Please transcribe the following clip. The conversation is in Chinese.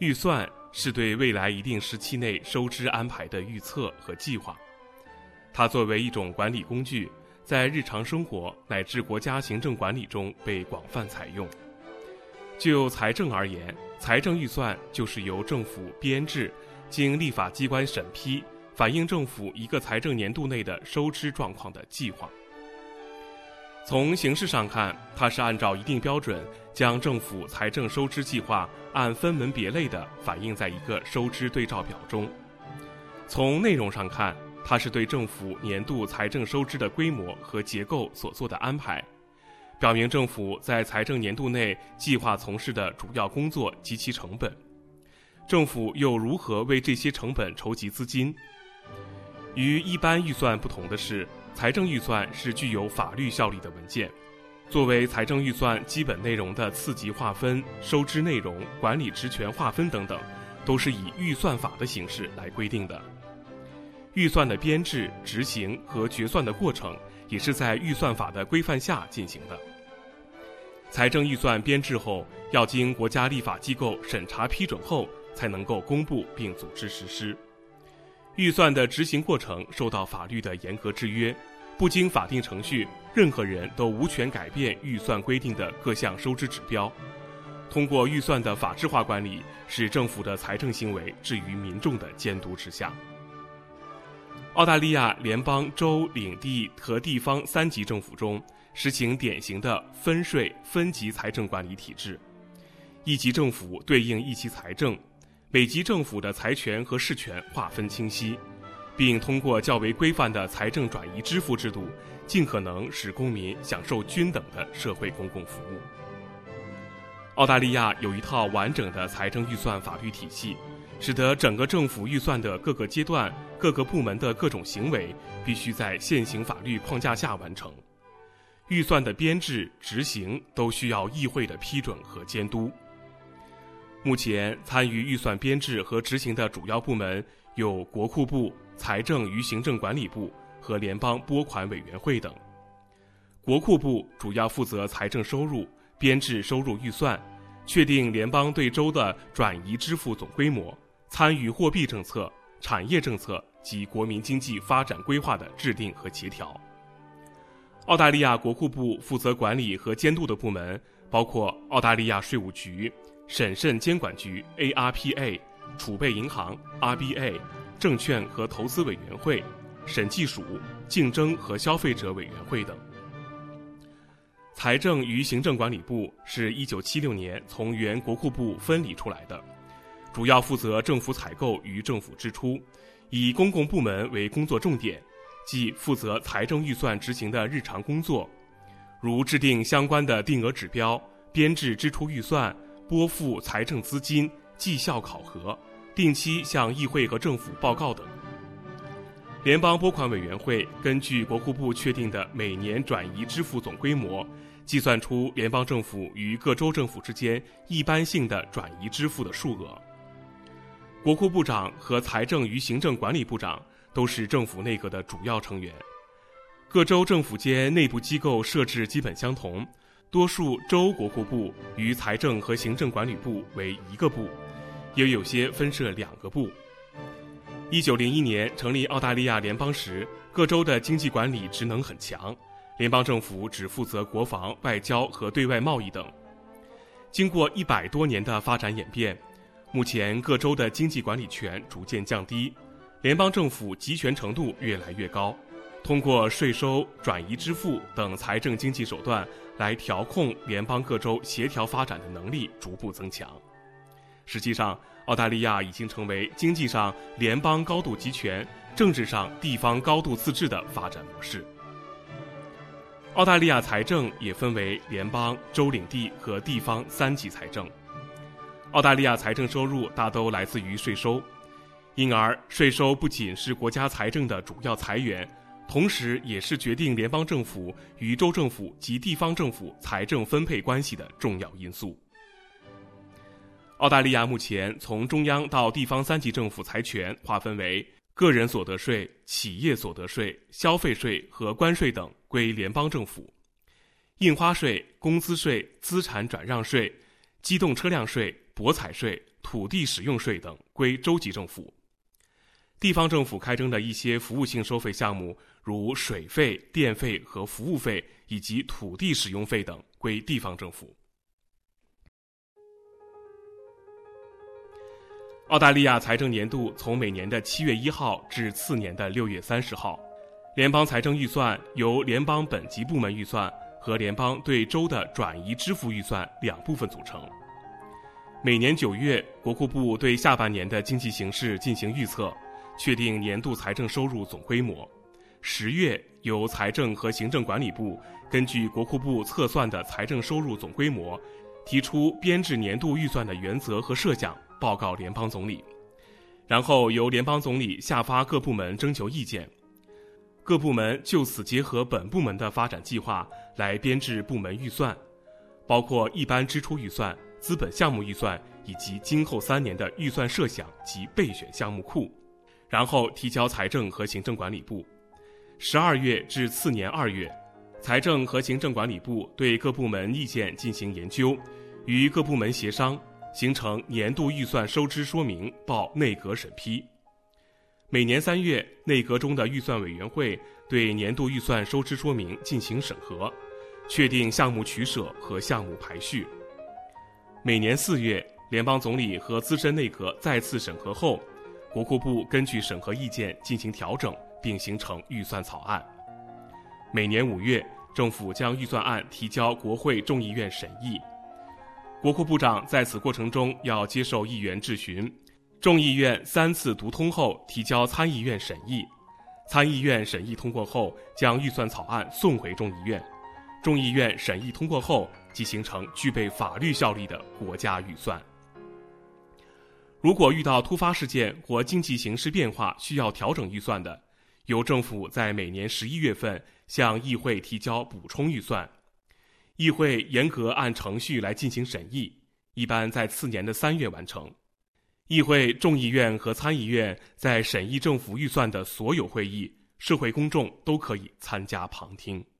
预算是对未来一定时期内收支安排的预测和计划。它作为一种管理工具，在日常生活乃至国家行政管理中被广泛采用。就财政而言，财政预算就是由政府编制，经立法机关审批，反映政府一个财政年度内的收支状况的计划。从形式上看，它是按照一定标准，将政府财政收支计划按分门别类地反映在一个收支对照表中。从内容上看，它是对政府年度财政收支的规模和结构所做的安排，表明政府在财政年度内计划从事的主要工作及其成本，政府又如何为这些成本筹集资金。与一般预算不同的是，财政预算是具有法律效力的文件，作为财政预算基本内容的次级划分、收支内容、管理职权划分等等，都是以预算法的形式来规定的。预算的编制、执行和决算的过程，也是在预算法的规范下进行的。财政预算编制后，要经国家立法机构审查批准后，才能够公布并组织实施。预算的执行过程受到法律的严格制约，不经法定程序，任何人都无权改变预算规定的各项收支指标。通过预算的法制化管理，使政府的财政行为置于民众的监督之下。澳大利亚联邦、州、领地和地方3级政府中，实行典型的分税分级财政管理体制。一级政府对应一级财政，每级政府的财权和事权划分清晰，并通过较为规范的财政转移支付制度，尽可能使公民享受均等的社会公共服务。澳大利亚有一套完整的财政预算法律体系，使得整个政府预算的各个阶段、各个部门的各种行为必须在现行法律框架下完成。预算的编制、执行都需要议会的批准和监督。目前参与预算编制和执行的主要部门有国库部、财政与行政管理部和联邦拨款委员会等。国库部主要负责财政收入，编制收入预算，确定联邦对州的转移支付总规模，参与货币政策、产业政策及国民经济发展规划的制定和协调。澳大利亚国库部负责管理和监督的部门包括澳大利亚税务局、审慎监管局 ARPA、 储备银行 RBA、 证券和投资委员会、审计署、竞争和消费者委员会等。财政与行政管理部是1976年从原国库部分离出来的，主要负责政府采购与政府支出，以公共部门为工作重点，即负责财政预算执行的日常工作，如制定相关的定额指标、编制支出预算、拨付财政资金、绩效考核、定期向议会和政府报告等。联邦拨款委员会根据国库部确定的每年转移支付总规模，计算出联邦政府与各州政府之间一般性的转移支付的数额。国库部长和财政与行政管理部长都是政府内阁的主要成员。各州政府间内部机构设置基本相同，多数州国库部与财政和行政管理部为一个部，也有些分设2个部。1901年成立澳大利亚联邦时，各州的经济管理职能很强，联邦政府只负责国防、外交和对外贸易等。经过100多年的发展演变，目前各州的经济管理权逐渐降低，联邦政府集权程度越来越高，通过税收、转移支付等财政经济手段来调控联邦各州协调发展的能力逐步增强。实际上，澳大利亚已经成为经济上联邦高度集权、政治上地方高度自治的发展模式。澳大利亚财政也分为联邦、州领地和地方3级财政。澳大利亚财政收入大都来自于税收，因而税收不仅是国家财政的主要财源，同时也是决定联邦政府与州政府及地方政府财政分配关系的重要因素。澳大利亚目前从中央到地方3级政府财权划分为个人所得税、企业所得税、消费税和关税等归联邦政府，印花税、工资税、资产转让税、机动车辆税、博彩税、 土地使用税等归州级政府。地方政府开征的一些服务性收费项目，如水费、电费和服务费以及土地使用费等归地方政府。澳大利亚财政年度从每年的7月1号至次年的6月30号。联邦财政预算由联邦本级部门预算和联邦对州的转移支付预算两部分组成。每年9月，国库部对下半年的经济形势进行预测，确定年度财政收入总规模。10月，由财政和行政管理部根据国库部测算的财政收入总规模，提出编制年度预算的原则和设想，报告联邦总理，然后由联邦总理下发各部门征求意见。各部门就此结合本部门的发展计划来编制部门预算，包括一般支出预算、资本项目预算以及今后3年的预算设想及备选项目库，然后提交财政和行政管理部。12月至次年2月，财政和行政管理部对各部门意见进行研究，与各部门协商，形成年度预算收支说明，报内阁审批。每年3月，内阁中的预算委员会对年度预算收支说明进行审核，确定项目取舍和项目排序。每年4月，联邦总理和资深内阁再次审核后，国库部根据审核意见进行调整，并形成预算草案。每年5月，政府将预算案提交国会众议院审议。国库部长在此过程中要接受议员质询，众议院3次读通后提交参议院审议，参议院审议通过后将预算草案送回众议院，众议院审议通过后即形成具备法律效力的国家预算。如果遇到突发事件或经济形势变化需要调整预算的，由政府在每年11月份向议会提交补充预算，议会严格按程序来进行审议，一般在次年的3月完成。议会、众议院和参议院在审议政府预算的所有会议，社会公众都可以参加旁听。